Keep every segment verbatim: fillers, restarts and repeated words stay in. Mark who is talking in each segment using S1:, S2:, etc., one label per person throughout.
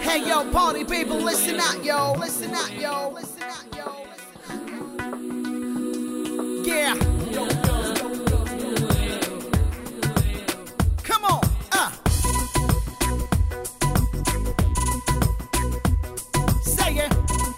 S1: Hey yo, party people, listen out, yo, listen out, yo, listen out, yo. Yeah. Come on, uh. Say it.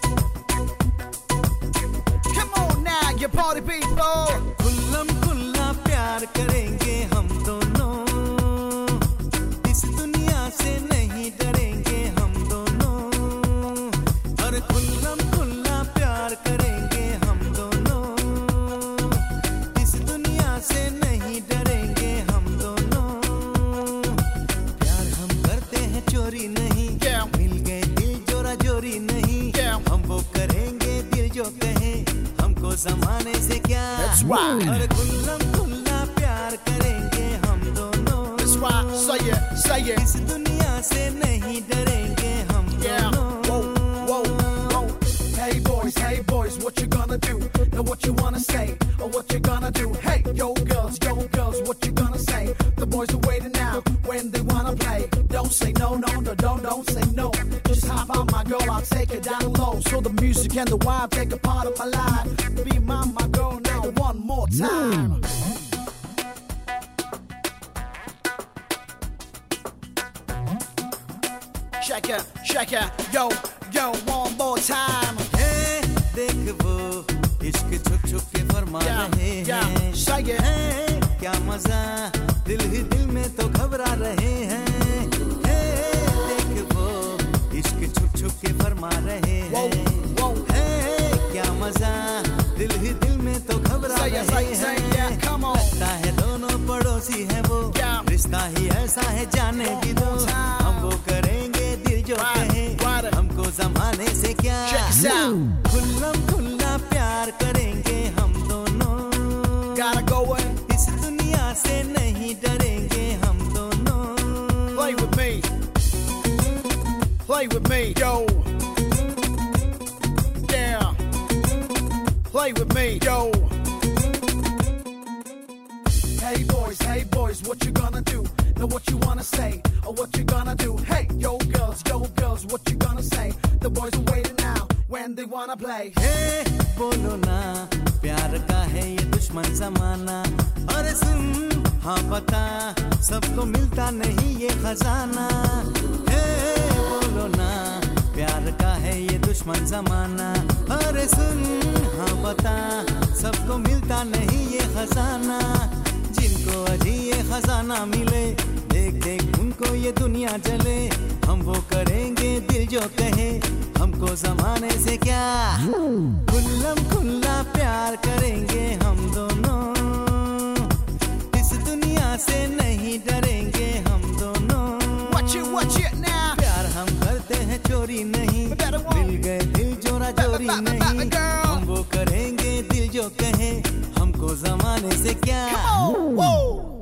S1: Come on now, you party people.
S2: खुल्लम खुल्ला प्यार करेंगे हम दोनों, इस दुनिया से नहीं डरेंगे हम दोनों। और खुल्लम खुल्ला प्यार करेंगे हम दोनों, इस दुनिया से नहीं डरेंगे हम दोनों। प्यार हम करते हैं चोरी नहीं, मिल गए दिल जोरा जोरी नहीं। हम वो करेंगे दिल जो कहे, हमको जमाने से क्या।
S1: That's right.
S2: और खुल्लम खुल्ला प्यार करेंगे हम दोनों।
S1: That's right. Say it, say it.
S2: इस दुनिया से नहीं डरेंगे हम
S1: Yeah.
S2: दोनों।
S1: Whoa, whoa, whoa. Hey boys, hey boys, what you gonna do? Know what you wanna say, or what you gonna do? Hey, yo girls, yo girls, what you gonna say? The boys are waiting now when they wanna play. Don't say no, no, no, don't, don't say no. Just hop on my girl, I'll take it down low. So the music and the vibe take a part of my life. Be my, my girl now one more time. Shake it, shake it, yo, yo, one more time.
S2: हे देख वो इश्क छुप छुप के फरमा
S1: Yeah,
S2: रहे
S1: yeah,
S2: हैं।
S1: say it.
S2: है क्या मजा, दिल ही दिल में तो घबरा रहे हैं। हे देख वो इश्क छुप छुप के फरमा रहे
S1: Whoa,
S2: हैं।
S1: whoa.
S2: है क्या मजा, दिल ही दिल में तो घबरा
S1: Say it, say
S2: रहे
S1: it, say
S2: हैं।
S1: it, yeah, come on.
S2: लगता है दोनों पड़ोसी है वो,
S1: Yeah.
S2: रिश्ता ही ऐसा है जाने भी दो।
S1: time.
S2: हम वो करेंगे दिल जो
S1: Right,
S2: कहे,
S1: right.
S2: हमको जमाने से क्या।
S1: Check this out.
S2: खुल्लम खुल्ला प्यार करेंगे हम दोनों,
S1: Gotta go in,
S2: इस दुनिया से नहीं डरेंगे हम दोनों।
S1: play with me. Play with me, yo. Yeah. Play with me, yo. Hey boys, hey boys, what you gonna do? Know what you wanna say, or what you gonna do? Hey, yo girls, yo girls, what you gonna say? The boys are waiting now when they wanna play.
S2: हे बोलो ना, प्यार का है ये दुश्मन जमाना। और सुन हाँ बता, सबको मिलता नहीं ये खजाना। हे बोलो ना, प्यार का है ये दुश्मन जमाना। और सुन हाँ बता, सबको मिलता नहीं ये खजाना। जिनको अजी ये खजाना मिले, देख देख उनको ये दुनिया जले। हम वो करेंगे दिल जो कहे, हमको जमाने से क्या। खुल्लम खुल्ला प्यार करेंगे हम दोनों, इस दुनिया से नहीं डरेंगे हम दोनों।
S1: Watch it, watch it now.
S2: प्यार हम करते हैं चोरी नहीं, मिल गए दिल जोरा जोरी नहीं। हम वो करेंगे दिल जो कहे, हमको जमाने से क्या।
S1: Come on, whoa.